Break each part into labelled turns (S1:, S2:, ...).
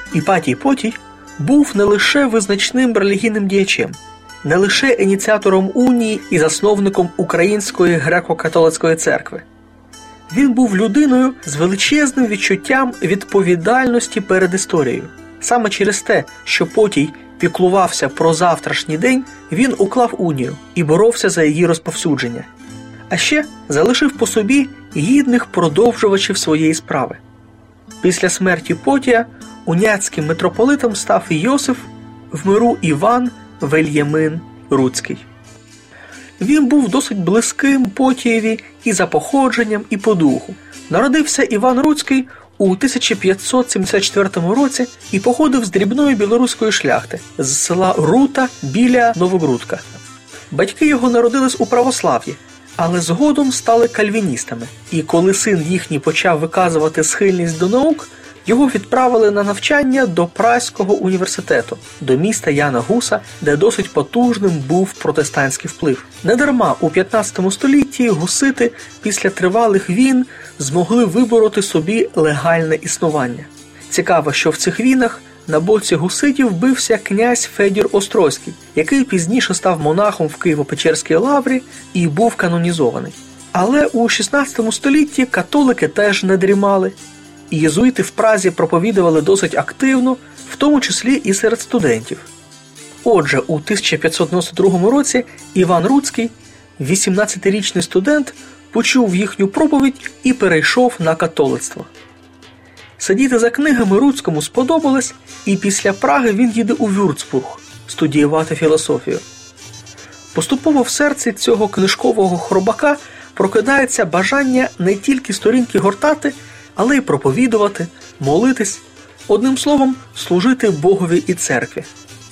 S1: Іпатій Потій був не лише визначним релігійним діячем, не лише ініціатором унії і засновником Української греко-католицької церкви. Він був людиною з величезним відчуттям відповідальності перед історією. Саме через те, що Потій піклувався про завтрашній день, він уклав унію і боровся за її розповсюдження. А ще залишив по собі гідних продовжувачів своєї справи. Після смерті Потія уняцьким митрополитом став Йосиф, в миру Іван Вельямин Руцький. Він був досить близьким Потієві і за походженням, і по духу. Народився Іван Руцький у 1574 році і походив з дрібної білоруської шляхти, з села Рута біля Новогрудка. Батьки його народились у православ'ї, але згодом стали кальвіністами. І коли син їхній почав виказувати схильність до наук, його відправили на навчання до Празького університету, до міста Яна Гуса, де досить потужним був протестантський вплив. Недарма у 15 столітті гусити після тривалих війн змогли вибороти собі легальне існування. Цікаво, що в цих війнах на боці гуситів бився князь Федір Острозький, який пізніше став монахом в Києво-Печерській лаврі і був канонізований. Але у 16 столітті католики теж не дрімали. І єзуїти в Празі проповідували досить активно, в тому числі і серед студентів. Отже, у 1592 році Іван Руцький, 18-річний студент, почув їхню проповідь і перейшов на католицтво. Сидіти за книгами Руцькому сподобалось, і після Праги він їде у Вюрцбург студіювати філософію. Поступово в серці цього книжкового хробака прокидається бажання не тільки сторінки гортати, але й проповідувати, молитись, одним словом, служити Богові і церкві.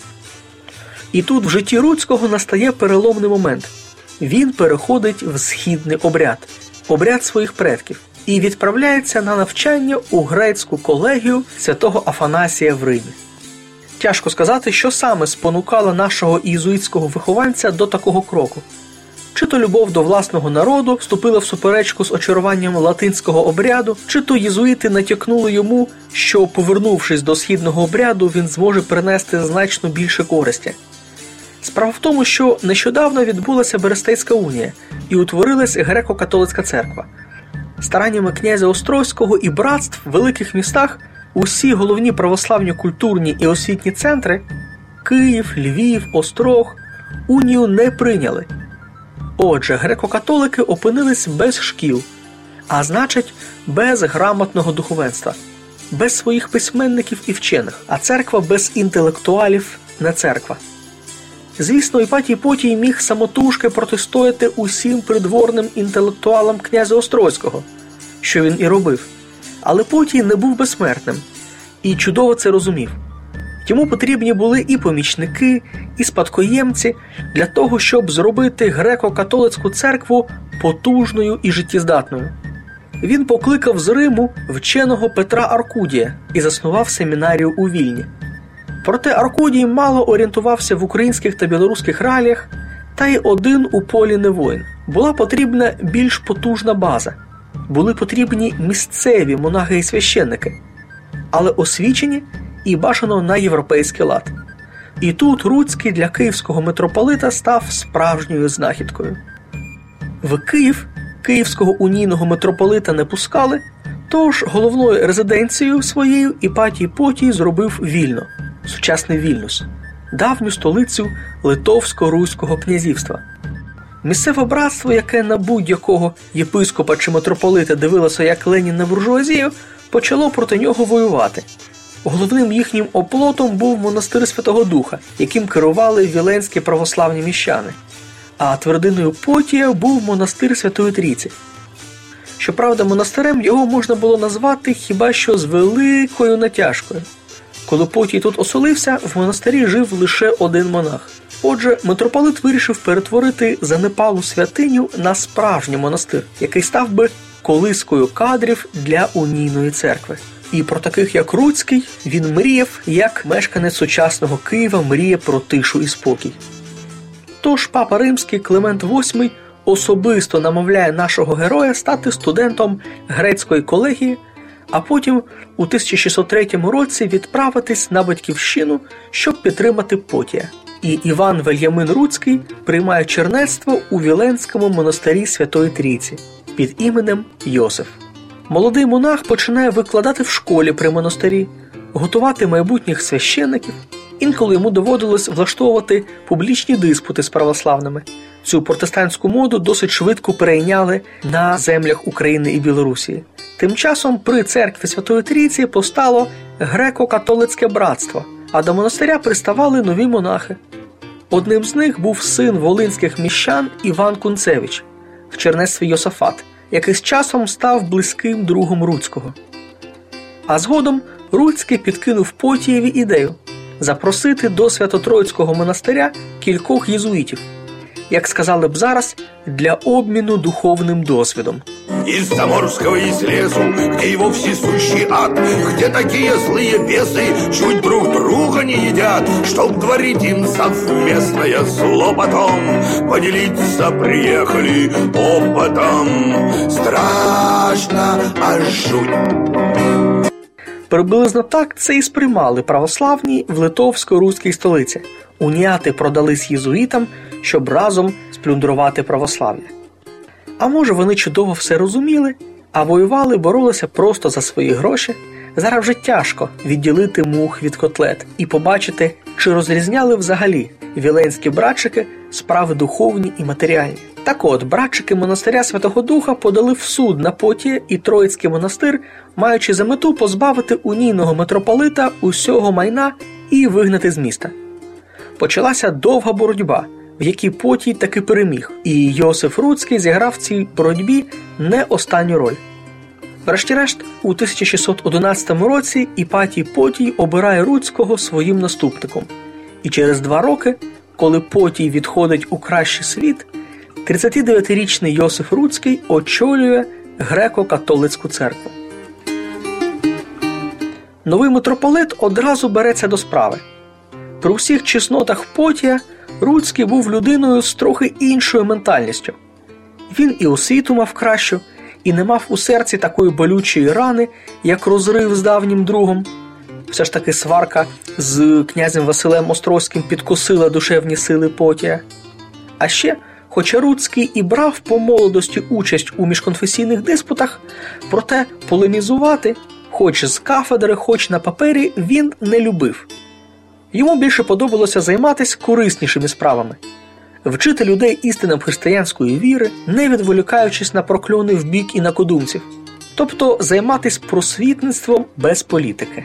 S1: І тут в житті Руцького настає переломний момент. Він переходить в східний обряд своїх предків, і відправляється на навчання у грецьку колегію святого Афанасія в Римі. Тяжко сказати, що саме спонукало нашого єзуїтського вихованця до такого кроку. Чи то любов до власного народу вступила в суперечку з очаруванням латинського обряду, чи то єзуїти натякнули йому, що, повернувшись до східного обряду, він зможе принести значно більше користі. Справа в тому, що нещодавно відбулася Берестейська унія і утворилась греко-католицька церква. Стараннями князя Острозького і братств в великих містах усі головні православні культурні і освітні центри – Київ, Львів, Острог – унію не прийняли. Отже, греко-католики опинились без шкіл, а значить, без грамотного духовенства, без своїх письменників і вчених, а церква без інтелектуалів не церква. Звісно, Іпатій Потій міг самотужки протистояти усім придворним інтелектуалам князя Острозького, що він і робив. Але Потій не був безсмертним і чудово це розумів. Йому потрібні були і помічники, і спадкоємці для того, щоб зробити греко-католицьку церкву потужною і життєздатною. Він покликав з Риму вченого Петра Аркудія і заснував семінарію у Вільні. Проте Аркудій мало орієнтувався в українських та білоруських реаліях, та й один у полі не воїн. Була потрібна більш потужна база. Були потрібні місцеві монахи і священники, але освічені і бажано на європейський лад. І тут Руцький для київського митрополита став справжньою знахідкою. В Київ київського унійного митрополита не пускали, тож головною резиденцією своєю Іпатій Потій зробив Вільно, сучасний Вільнюс, давню столицю Литовсько-Руського князівства. Місцеве братство, яке на будь-якого єпископа чи митрополита дивилося як Ленін на буржуазію, почало проти нього воювати. Головним їхнім оплотом був монастир Святого Духа, яким керували віленські православні міщани. А твердиною Потія був монастир Святої Трійці. Щоправда, монастирем його можна було назвати хіба що з великою натяжкою. Коли Потій тут оселився, в монастирі жив лише один монах. Отже, митрополит вирішив перетворити занепалу святиню на справжній монастир, який став би колискою кадрів для унійної церкви. І про таких, як Руцький, він мріяв, як мешканець сучасного Києва мріє про тишу і спокій. Тож Папа Римський Климент VIII особисто намовляє нашого героя стати студентом грецької колегії, а потім у 1603 році відправитись на батьківщину, щоб підтримати Потія. І Іван Вельямин Руцький приймає чернецтво у Віленському монастирі Святої Трійці під іменем Йосиф. Молодий монах починає викладати в школі при монастирі, готувати майбутніх священників. Інколи йому доводилось влаштовувати публічні диспути з православними. Цю протестантську моду досить швидко перейняли на землях України і Білорусі. Тим часом при церкві Святої Трійці постало греко-католицьке братство, а до монастиря приставали нові монахи. Одним з них був син волинських міщан Іван Кунцевич, в чернецтві Йосафат, який з часом став близьким другом Руцького. А згодом Руцький підкинув Потієві ідею запросити до Свято-Троїцького монастиря кількох єзуїтів, як сказали б зараз, для обміну духовним досвідом.
S2: Из Заморского из лесу, где его всесущий ад, где такие злые бесы чуть друг друга не едят, чтоб творить им совместное зло потом, поделиться приехали опытом. Страшно, аж жуть.
S1: Приблизно так це і сприймали православні в литовсько-руській столиці. Уніяти продались єзуїтам, щоб разом сплюндрувати православ'я. А може вони чудово все розуміли, а воювали, боролися просто за свої гроші? Зараз вже тяжко відділити мух від котлет і побачити, чи розрізняли взагалі віленські братчики справи духовні і матеріальні. Так от, братчики монастиря Святого Духа подали в суд на Потія і Троїцький монастир, маючи за мету позбавити унійного митрополита усього майна і вигнати з міста. Почалася довга боротьба, в якій Потій таки переміг, і Йосиф Руцький зіграв в цій боротьбі не останню роль. Врешті-решт, у 1611 році Іпатій Потій обирає Руцького своїм наступником. І через 2 роки, коли Потій відходить у кращий світ, 39-річний Йосиф Руцький очолює греко-католицьку церкву. Новий митрополит одразу береться до справи. При усіх чеснотах Потія Руцький був людиною з трохи іншою ментальністю. Він і освіту мав кращу, і не мав у серці такої болючої рани, як розрив з давнім другом. Все ж таки сварка з князем Василем Острозьким підкосила душевні сили Потія. А ще, хоча Руцький і брав по молодості участь у міжконфесійних диспутах, проте полемізувати, хоч з кафедри, хоч на папері, він не любив. Йому більше подобалося займатися кориснішими справами. Вчити людей істинам християнської віри, не відволікаючись на прокльони вбік інакодумців. Тобто займатися просвітництвом без політики.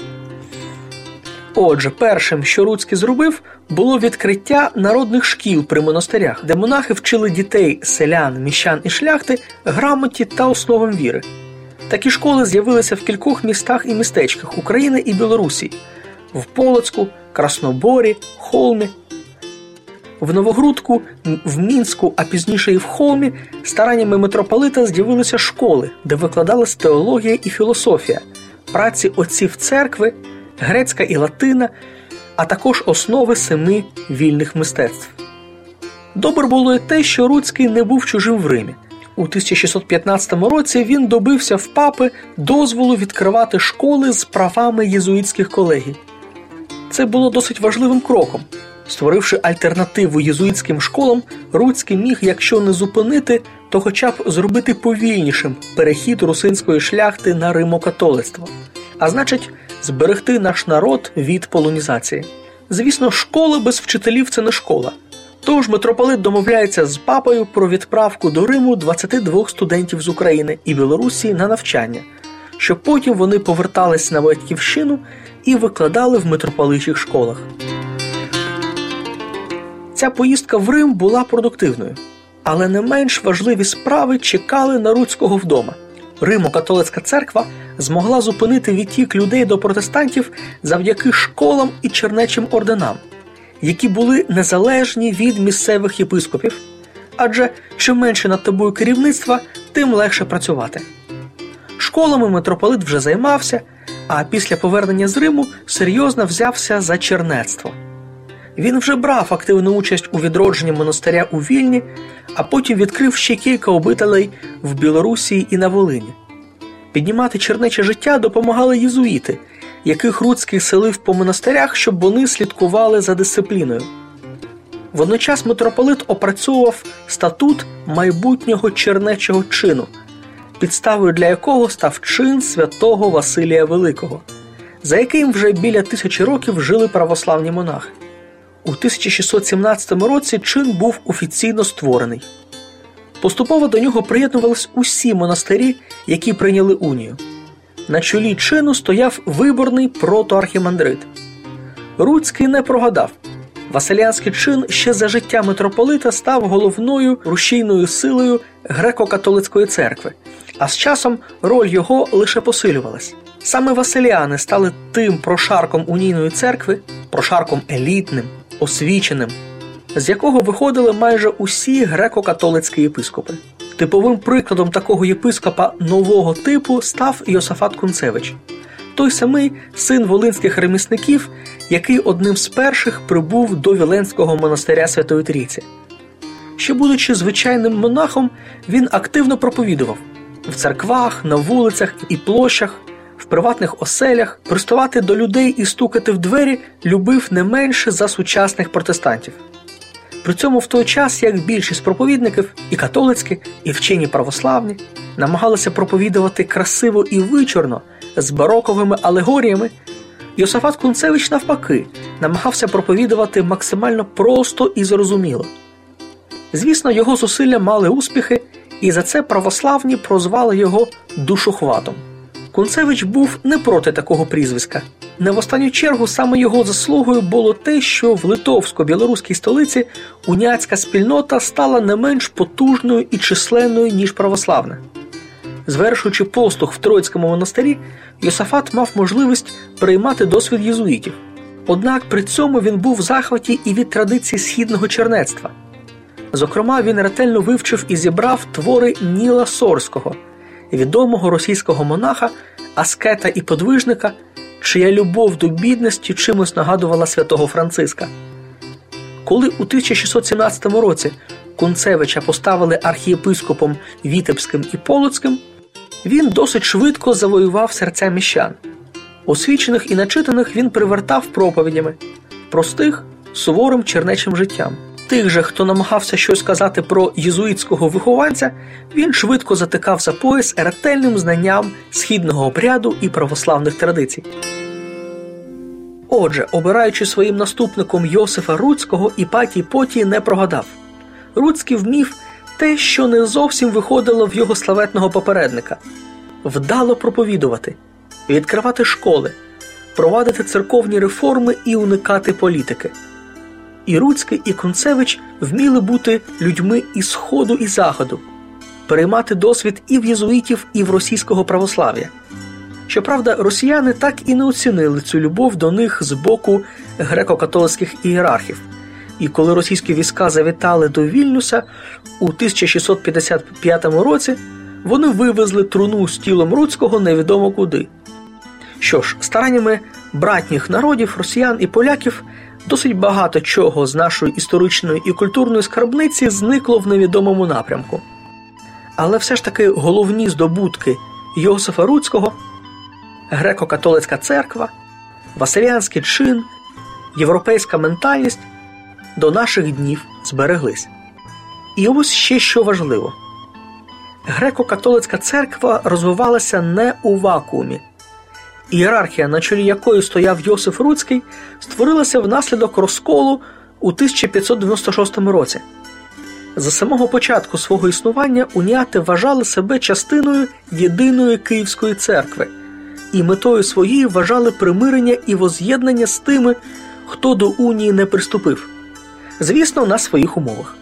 S1: Отже, першим, що Руцький зробив, було відкриття народних шкіл при монастирях, де монахи вчили дітей, селян, міщан і шляхти грамоті та основам віри. Такі школи з'явилися в кількох містах і містечках України і Білорусі – в Полоцьку, Красноборі, Холмі. В Новогрудку, в Мінську, а пізніше і в Холмі стараннями митрополита з'явилися школи, де викладалась теологія і філософія, праці отців церкви, грецька і латина, а також основи 7 вільних мистецтв. Добре було і те, що Руцький не був чужим в Римі. У 1615 році він добився в папи дозволу відкривати школи з правами єзуїтських колегій. Це було досить важливим кроком. Створивши альтернативу єзуїтським школам, Руцький міг, якщо не зупинити, то хоча б зробити повільнішим перехід русинської шляхти на римокатолицтво. А значить, зберегти наш народ від полонізації. Звісно, школа без вчителів – це не школа. Тож митрополит домовляється з папою про відправку до Риму 22 студентів з України і Білорусі на навчання, щоб потім вони повертались на батьківщину і викладали в митрополичих школах. Ця поїздка в Рим була продуктивною, але не менш важливі справи чекали на Руцького вдома. Римо-католицька церква змогла зупинити відтік людей до протестантів завдяки школам і чернечим орденам, які були незалежні від місцевих єпископів, адже чим менше над тобою керівництва, тим легше працювати. Школами митрополит вже займався, а після повернення з Риму серйозно взявся за чернецтво. Він вже брав активну участь у відродженні монастиря у Вільні, а потім відкрив ще кілька обителей в Білорусі і на Волині. Піднімати чернече життя допомагали єзуїти, яких Руцький селив по монастирях, щоб вони слідкували за дисципліною. Водночас митрополит опрацьовував статут майбутнього чернечого чину, підставою для якого став чин святого Василія Великого, за яким вже біля 1000 років жили православні монахи. У 1617 році чин був офіційно створений. Поступово до нього приєднувались усі монастирі, які прийняли унію. На чолі чину стояв виборний протоархімандрит. Руцький не прогадав. Василянський чин ще за життя митрополита став головною рушійною силою греко-католицької церкви, а з часом роль його лише посилювалась. Саме василіани стали тим прошарком унійної церкви, прошарком елітним, освіченим, з якого виходили майже усі греко-католицькі єпископи. Типовим прикладом такого єпископа нового типу став Йосафат Кунцевич, той самий син волинських ремісників, який одним з перших прибув до Віленського монастиря Святої Трійці. Ще будучи звичайним монахом, він активно проповідував в церквах, на вулицях і площах, в приватних оселях, приставати до людей і стукати в двері любив не менше за сучасних протестантів. При цьому в той час, як більшість проповідників, і католицькі, і вчені православні, намагалися проповідувати красиво і вичорно, з бароковими алегоріями, Йосафат Кунцевич, навпаки, намагався проповідувати максимально просто і зрозуміло. Звісно, його зусилля мали успіхи, і за це православні прозвали його душохватом. Кунцевич був не проти такого прізвиська. Не в останню чергу саме його заслугою було те, що в литовсько-білоруській столиці уніатська спільнота стала не менш потужною і численною, ніж православна. Звершуючи послуг в Троїцькому монастирі, Йосафат мав можливість приймати досвід єзуїтів. Однак при цьому він був в захваті і від традицій східного чернецтва. Зокрема, він ретельно вивчив і зібрав твори Ніла Сорського, відомого російського монаха, аскета і подвижника, чия любов до бідності чимось нагадувала святого Франциска. Коли у 1617 році Кунцевича поставили архієпископом Вітебським і Полоцьким, він досить швидко завоював серця міщан. Освічених і начитаних він привертав проповідями, простих, суворим чернечим життям. Тих же, хто намагався щось сказати про єзуїтського вихованця, він швидко затикав за пояс ретельним знанням східного обряду і православних традицій. Отже, обираючи своїм наступником Йосифа Руцького, Іпатій Потій не прогадав. Руцький вмів те, що не зовсім виходило в його славетного попередника – вдало проповідувати, відкривати школи, провадити церковні реформи і уникати політики. І Руцький, і Кунцевич вміли бути людьми і Сходу, і Заходу, переймати досвід і в єзуїтів, і в російського православ'я. Щоправда, росіяни так і не оцінили цю любов до них з боку греко-католицьких ієрархів. І коли російські війська завітали до Вільнюса у 1655 році, вони вивезли труну з тілом Руцького невідомо куди. Що ж, стараннями братніх народів, росіян і поляків, досить багато чого з нашої історичної і культурної скарбниці зникло в невідомому напрямку. Але все ж таки головні здобутки Йосифа Руцького – греко-католицька церква, василянський чин, європейська ментальність – до наших днів збереглись. І ось ще що важливо. Греко-католицька церква розвивалася не у вакуумі. Ієрархія, на чолі якої стояв Йосиф Руцький, створилася внаслідок розколу у 1596 році. За самого початку свого існування уніати вважали себе частиною єдиної Київської церкви і метою своєю вважали примирення і воз'єднання з тими, хто до унії не приступив. Звісно, на своїх умовах.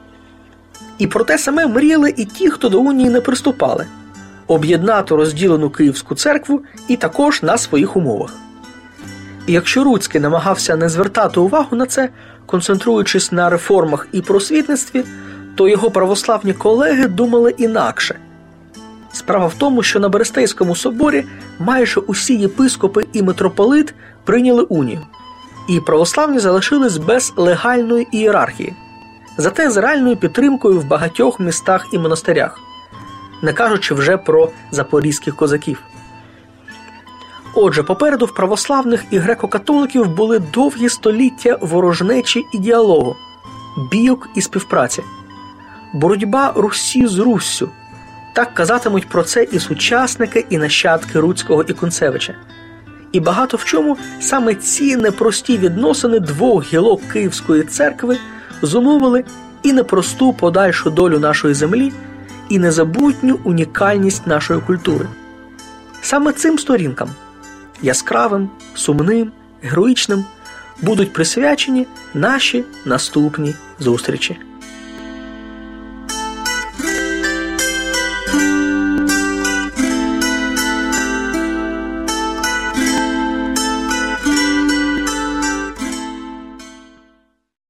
S1: І про те саме мріяли і ті, хто до унії не приступали – об'єднати розділену Київську церкву і також на своїх умовах. І якщо Руцький намагався не звертати увагу на це, концентруючись на реформах і просвітництві, то його православні колеги думали інакше. Справа в тому, що на Берестейському соборі майже усі єпископи і митрополит прийняли унію, і православні залишились без легальної ієрархії, зате з реальною підтримкою в багатьох містах і монастирях. не кажучи вже про запорізьких козаків. Отже, попереду в православних і греко-католиків були довгі століття ворожнечі і діалогу, бійок і співпраці. Боротьба Русі з Руссю. Так казатимуть про це і сучасники, і нащадки Руцького і Кунцевича. І багато в чому саме ці непрості відносини двох гілок Київської церкви зумовили і непросту подальшу долю нашої землі, і незабутню унікальність нашої культури. Саме цим сторінкам – яскравим, сумним, героїчним – будуть присвячені наші наступні зустрічі.